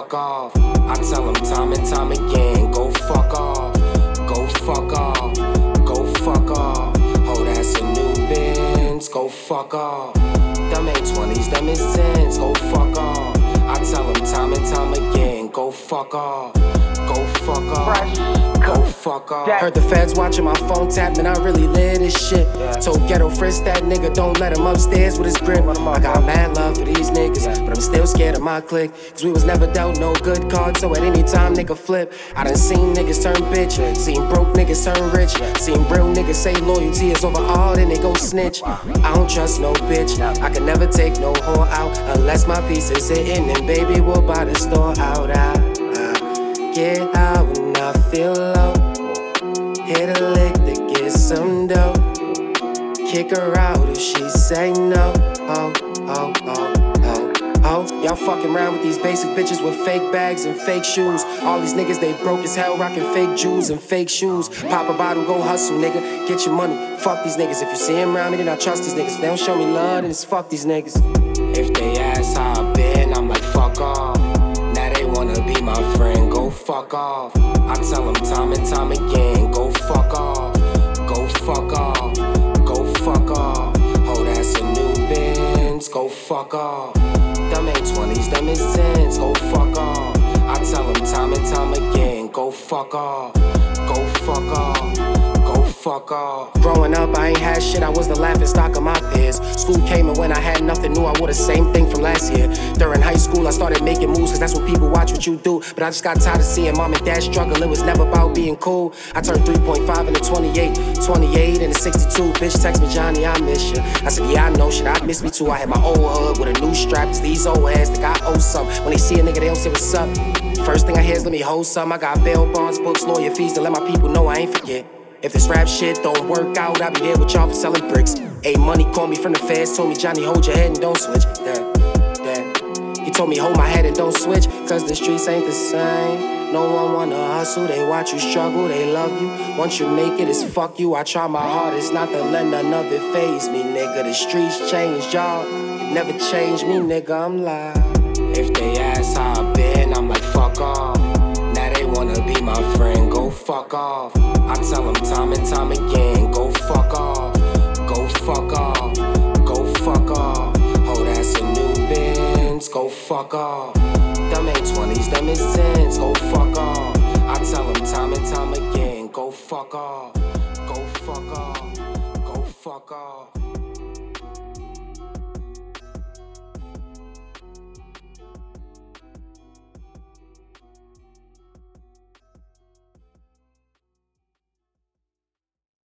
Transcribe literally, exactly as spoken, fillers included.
fuck off. I tell them time and time again, go fuck off. Go fuck off. Go fuck off. Oh, that's a new Benz. Go fuck off. Them ain't twenties, them is tens. Go fuck off. I tell them time and time again, go fuck off. Go fuck off. Go fuck off. Heard the feds watching my phone tap, man, I really live this shit. Told Ghetto Frisk that nigga don't let him upstairs with his grip. I got mad love for these niggas, but I'm still scared of my clique. Cause we was never dealt no good cards, so at any time nigga flip. I done seen niggas turn bitch, seen broke niggas turn rich, seen real niggas say loyalty is over all, then they go snitch. I don't trust no bitch, I can never take no whore out unless my piece is hitting, and baby we'll buy the store out. I, I get out when I feel low, hit a lick to get some dough, kick her out if she say no. Oh, oh, oh, oh, oh. Y'all fucking around with these basic bitches with fake bags and fake shoes. All these niggas, they broke as hell, rocking fake jewels and fake shoes. Pop a bottle, go hustle, nigga, get your money. Fuck these niggas. If you see them around me, then I trust these niggas. If they don't show me love, then it's fuck these niggas. If they ask how I been, I'm like fuck off. Now they wanna be my friend, go fuck off. I tell them time and time again, go fuck off. Go fuck off. Go fuck off. Oh, that's a new Benz, go fuck off. Them ain't twenties, them is tens, go fuck off. I tell them time and time again, go fuck off. Go fuck off. Go fuck off. Growing up, I ain't had shit, I was the laughing stock of my peers. School came and when I had nothing new, I wore the same thing from last year. During high school, I started making moves, cause that's what people watch what you do. But I just got tired of seeing mom and dad struggle, it was never about being cool. I turned three point five into twenty-eight, twenty-eight into sixty-two. Bitch text me, Johnny, I miss you. I said, yeah, I know shit, I miss me too. I had my old hood with a new strap, it's these old ass, think I owe something. When they see a nigga, they don't say what's up. First thing I hear is let me hold some. I got bail bonds, books, lawyer fees to let my people know I ain't forget. If this rap shit don't work out, I'll be there with y'all for selling bricks. A money called me from the feds, told me, Johnny, hold your head and don't switch. That, that. He told me, hold my head and don't switch, cause the streets ain't the same. No one wanna hustle, they watch you struggle, they love you. Once you make it, it's fuck you. I try my hardest not to let none of it faze me, nigga. The streets changed, y'all. It never changed me, nigga, I'm live. If they ask how I been, I'm like, fuck off. Now they wanna be my friend, go fuck off. I tell them time and time again, go fuck off. Go fuck off. Go fuck off. Oh, that's a new Benz, go fuck off. Them ain't twenties, them is tens, go fuck off. I tell them time and time again, go fuck off. Go fuck off. Go fuck off.